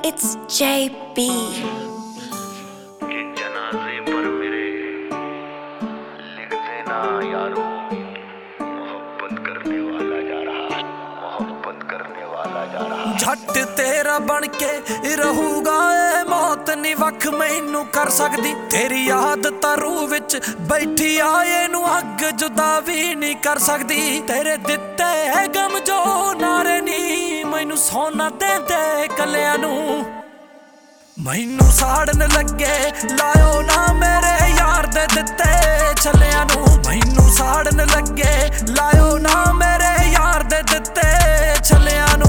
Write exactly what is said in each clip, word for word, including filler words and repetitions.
It's J B. जनाजे पर मेरे लिख देना यारो, मोहब्बत करने वाला जा रहा, मोहब्बत करने वाला जा रहा। झट तेरा बन के रहूगा ए मौत नी वख मैनू कर सकदी, तेरी याद तारू विच बैठी आए नू अग जुदा भी नहीं कर सकदी। तेरे दिते है गम जो नारे नी मैनू सोना दे दे कलियां नू, मैनू साड़न लगे लायो ना मेरे यार दे दिते छलियां नू, मैनू साड़न लगे लायो ना मेरे यार दे दिते छलियां नू।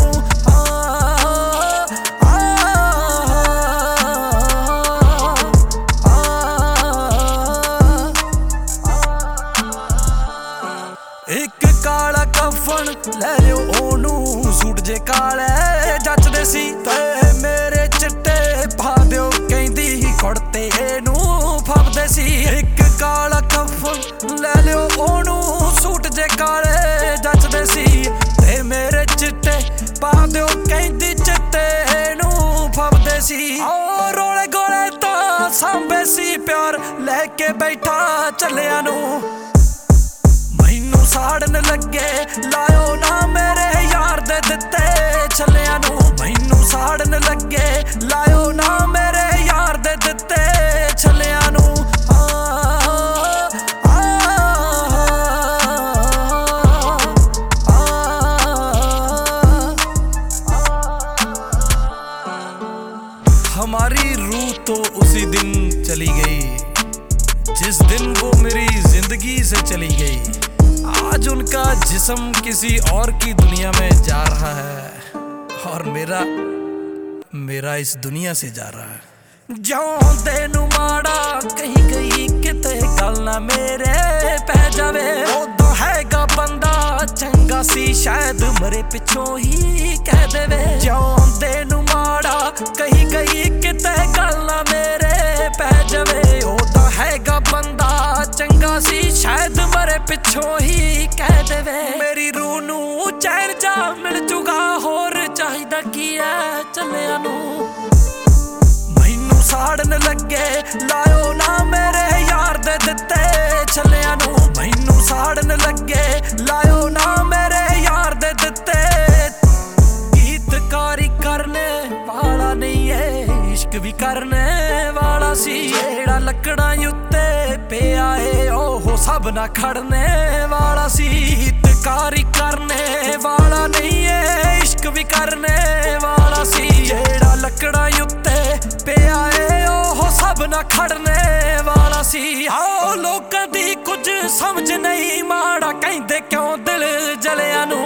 एक काला कफन ले लियो ओनू, सूट जे काले जचदे सी ते मेरे चिट्टे पा दियो कहंदी कुड़ते नू फबदे सी। एक काला कफन ले लियो ओनू, सूट जे काले जचदे सी ते मेरे चिट्टे पा दियो कहंदी चिट्टे नू फबदे सी। ओ रोले गोले तां सांभे सी प्यार लेके बैठा चलियां नू, मैनू साड़न लगे लायो ना मेरे यार दे दिते छलियां नू, मैनू साड़न लगे लायो ना मेरे यार दे दिते छलियां नू। हमारी रूह तो उसी दिन चली गई जिस दिन वो मेरी जिंदगी से चली गई, आज उनका जिस्म किसी और की दुनिया में जा रहा है और मेरा मेरा इस दुनिया से जा रहा है। जिउंदे नू माड़ा कहीं गई किते गल ना मेरे पै जावे, उदों हैगा बंदा चंगा सी शायद मरे पिछों ही कह देवे। जिउंदे नू माड़ा कहीं गई किते गल ना मेरे पै जावे, उदों हैगा बंदा चंगा सी शायद मरे पिछों ही कह देवे। मेरी रूह नू चैन जा मिल जूगा होर चाहिदा की है चलियां नू, मैनू साड़न लगे लायो ना मेरे यार दे दिते छलियां नू, मैनू साड़न लगे लायो ना मेरे यार दे दिते। गीतकारी करने वाला नहीं है इश्क भी करने वाला सी, जेड़ा लकड़ां उत्ते पे आए ओहो सब ना खड़ने वाला सी। गीतकारी करने वाला नहीं है इश्क भी करने वाला सी, जेड़ा लकड़ां उत्ते पे आए ओहो सब ना खड़ने वाला सी। आओ लोकां दी कुछ समझ नहीं माड़ा कहंदे क्यों दिल जलियां नू,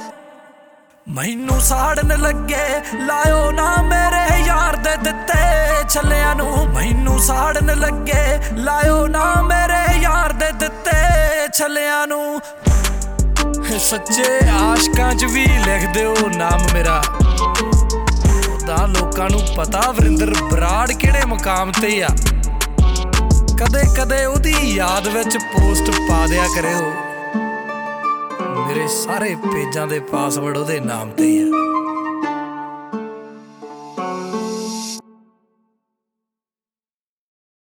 मैनू साड़न लगे लायो ना मेरे यार दे दिते छलियां नू, मैनू साड़न लगे लायो ना मेरे यार दे दिते छलियां नू। सच्चे आशकां च भी लिख दिओ नाम मेरा, तां लोकां नू पता वरिंदर बराड़ किहड़े मुकाम ते आ, कदे कदे ओदी याद विच पोस्ट पा दिया करिओ, मेरे सारे पेजां दे पासवर्ड ओदे नाम ते ही आ।